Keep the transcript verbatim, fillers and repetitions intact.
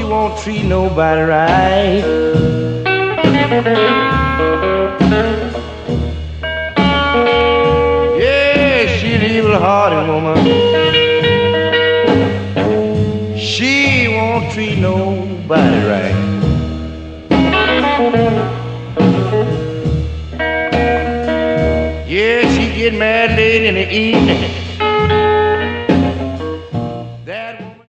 won't treat nobody right. Yeah, she's an evil-hearted woman. She won't treat nobody right. Yeah, she get mad late in the evening.